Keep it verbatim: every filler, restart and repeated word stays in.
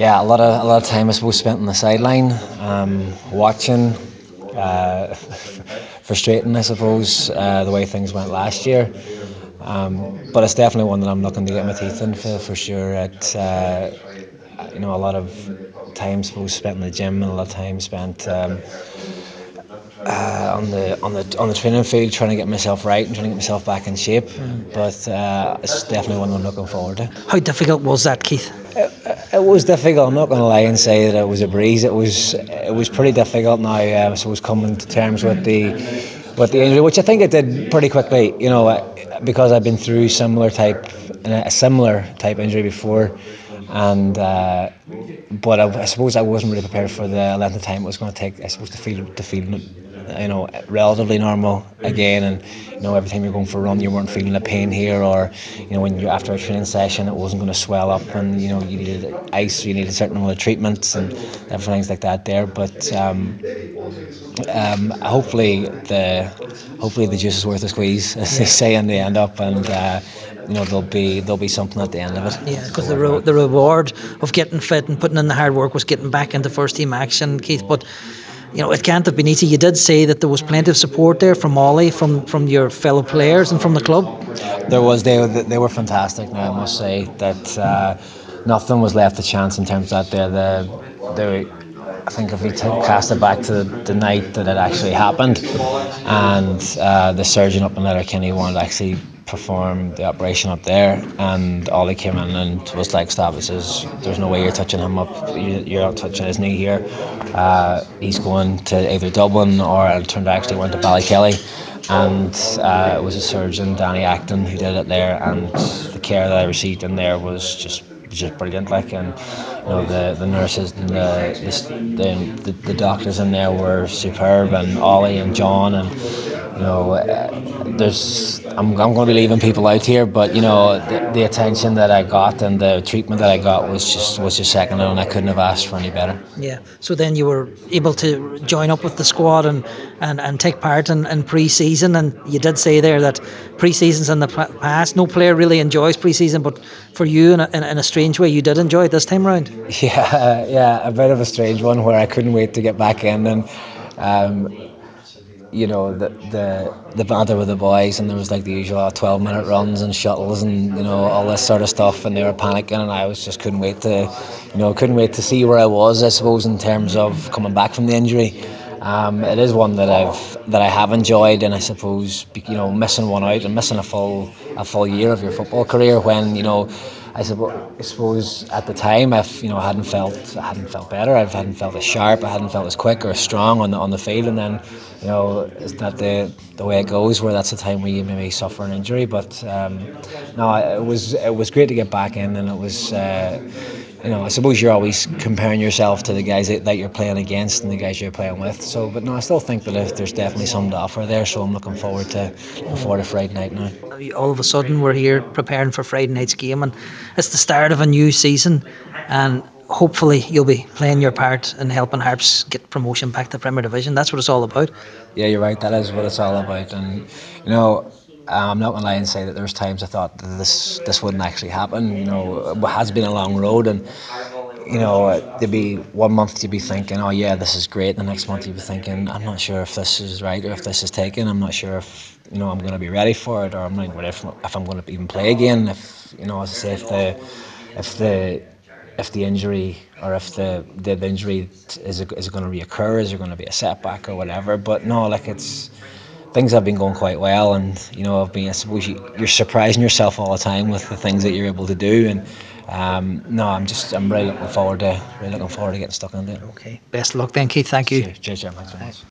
Yeah, a lot of a lot of time I suppose spent on the sideline, um, watching, uh, frustrating I suppose uh, the way things went last year. Um, but it's definitely one that I'm looking to get my teeth in for, for sure. It's uh, you know a lot of time suppose spent in the gym and a lot of time spent um, uh, on the on the on the training field trying to get myself right and trying to get myself back in shape. Mm. But uh, it's definitely one I'm looking forward to. How difficult was that, Keith? It, it was difficult. I'm not going to lie and say that it was a breeze. It was it was pretty difficult. Now uh, so I was coming to terms with the with the injury, which I think I did pretty quickly. You know, because I've been through similar type a similar type injury before, and uh, but I, I suppose I wasn't really prepared for the length of time it was going to take. I suppose to feel to feel you know relatively normal again, and you know every time you're going for a run you weren't feeling the pain here, or you know when you're after a training session it wasn't going to swell up, and you know you needed ice, you needed certain other treatments and different things like that there. But um, um, hopefully the hopefully the juice is worth the squeeze, as they say in the end up, and uh, you know there'll be there'll be something at the end of it. Yeah, because the re- the reward of getting fit and putting in the hard work was getting back into first team action, Keith. But you know it can't have been easy. You did say that there was plenty of support there from Ollie, from from your fellow players, and from the club. There was they they were fantastic. Now I must say that uh, nothing was left to chance in terms of that. There, the the I think if we t- cast it back to the, the night that it actually happened, and uh, the surgeon up in Letterkenny wanted to actually perform the operation up there, and Ollie came in and was like, "Stop! It says there's no way you're touching him up. You're not touching his knee here. Uh, he's going to either Dublin or it turned out actually went to Ballykelly." And uh, it was a surgeon, Danny Acton, who did it there, and the care that I received in there was just just brilliant. Like, and you know the, the nurses and the the, the the doctors in there were superb, and Ollie and John, and you know uh, there's I'm I'm going to be leaving people out here, but you know the, the attention that I got and the treatment that I got was just was just second to none. I couldn't have asked for any better. Yeah. So then you were able to join up with the squad and, and, and take part in, in pre-season, and you did say there that pre-seasons in the past, no player really enjoys pre-season, but for you in a, in a strange way you did enjoy it this time around. Yeah, yeah, a bit of a strange one where I couldn't wait to get back in, and um, you know the the the banter with the boys, and there was like the usual twelve minute runs and shuttles and you know all this sort of stuff, and they were panicking, and I was just couldn't wait to you know couldn't wait to see where I was, I suppose, in terms of coming back from the injury. Um, it is one that I've that I have enjoyed, and I suppose you know missing one out and missing a full a full year of your football career when you know I suppose, I suppose at the time if you know I hadn't felt I hadn't felt better, I hadn't felt as sharp, I hadn't felt as quick or as strong on the on the field, and then you know it's not the the way it goes where that's the time where you maybe suffer an injury. But um, no, it was it was great to get back in, and it was. Uh, You know, I suppose you're always comparing yourself to the guys that, that you're playing against and the guys you're playing with. So, but no, I still think that if there's definitely something to offer there. So I'm looking forward to looking forward to Friday night now. All of a sudden, we're here preparing for Friday night's game, and it's the start of a new season, and hopefully you'll be playing your part in helping Harps get promotion back to Premier Division. That's what it's all about. Yeah, you're right. That is what it's all about, and you know. I'm not going to lie and say that there's times I thought that this this wouldn't actually happen. You know, it has been a long road, and you know, there'd be one month you'd be thinking, oh yeah, this is great. The next month you'd be thinking, I'm not sure if this is right or if this is taken. I'm not sure if you know I'm going to be ready for it, or I'm not ready if, if I'm going to even play again. If you know, as I say, if the if the if the injury or if the the, the injury is it, is it going to reoccur? Is it going to be a setback or whatever? But no, like it's. Things have been going quite well, and you know, I've been. I suppose you, you're surprising yourself all the time with the things that you're able to do, and um, no, I'm just, I'm really looking forward to, really looking forward to getting stuck into it. Okay, best of luck then, Keith. Thank you. Cheers, cheers, Jim. Thanks very much.